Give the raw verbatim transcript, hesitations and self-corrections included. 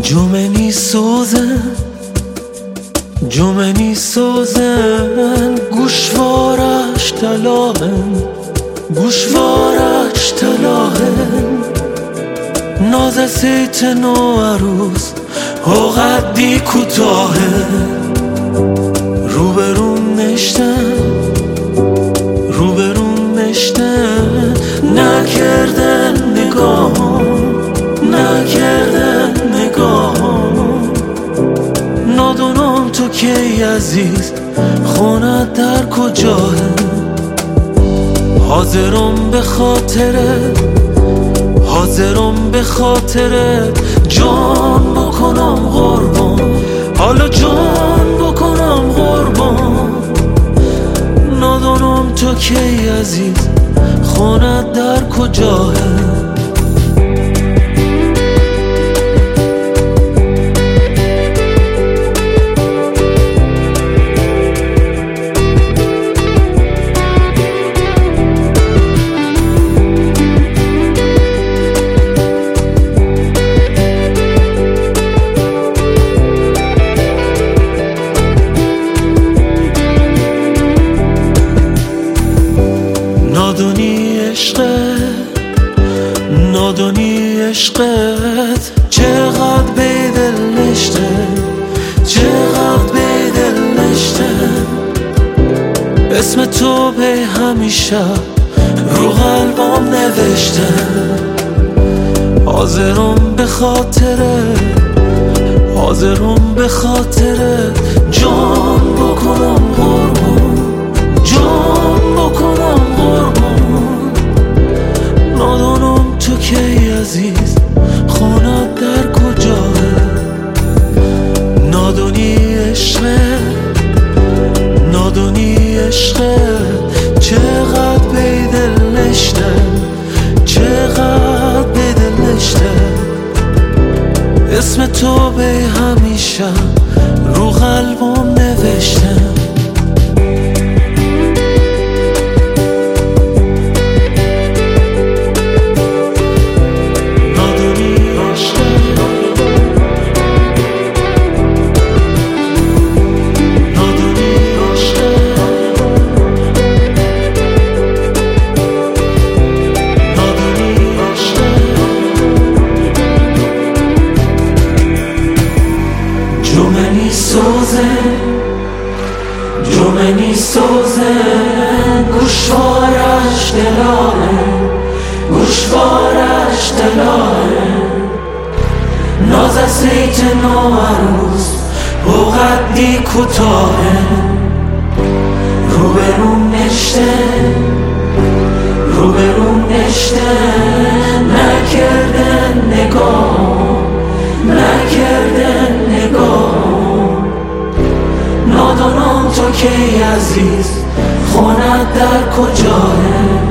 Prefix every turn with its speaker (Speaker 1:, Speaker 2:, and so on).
Speaker 1: جمنی سوزن جمنی سوزن گوشوارش تلاهن گوشوارش تلاهن ناز سیت نو عروس و قدی کوتاهه روبرون نشتن روبرون نشتن نکردن نگاهم نکردن نگاهم نادونم تو کی عزیز خونت در کجاه حاضرم به خاطرت حاضرم به خاطرت جان بکنم قربان حالا جان بکنم قربان نادونم تو کی عزیز خونت در کجاه نادونی عشقت نادونی عشقت چقدر به دل نشته چقدر به دل نشته اسم تو به همیشه رو قلبم نوشته حاضرم به خاطرت حاضرم به خاطرت جان بکنم قربان جان بکنم قربان نادانم تو کی عزیز خونت در کجاه نادونی عشقت نادونی عشقت چقدر به دل نشته چقدر به دل نشته اسم تو به همیشه رو قلبم نوشته جمنی سوزن جمنی سوزن گوشوارش دلاهه گوشوارش دلاهه ناز سیت نو عروس و قدی کوتاهه روبرون نشتن روبرون نشتن نکردن نگاه نکردن نگاه نادانم تو کی عزیز خونت در کجاه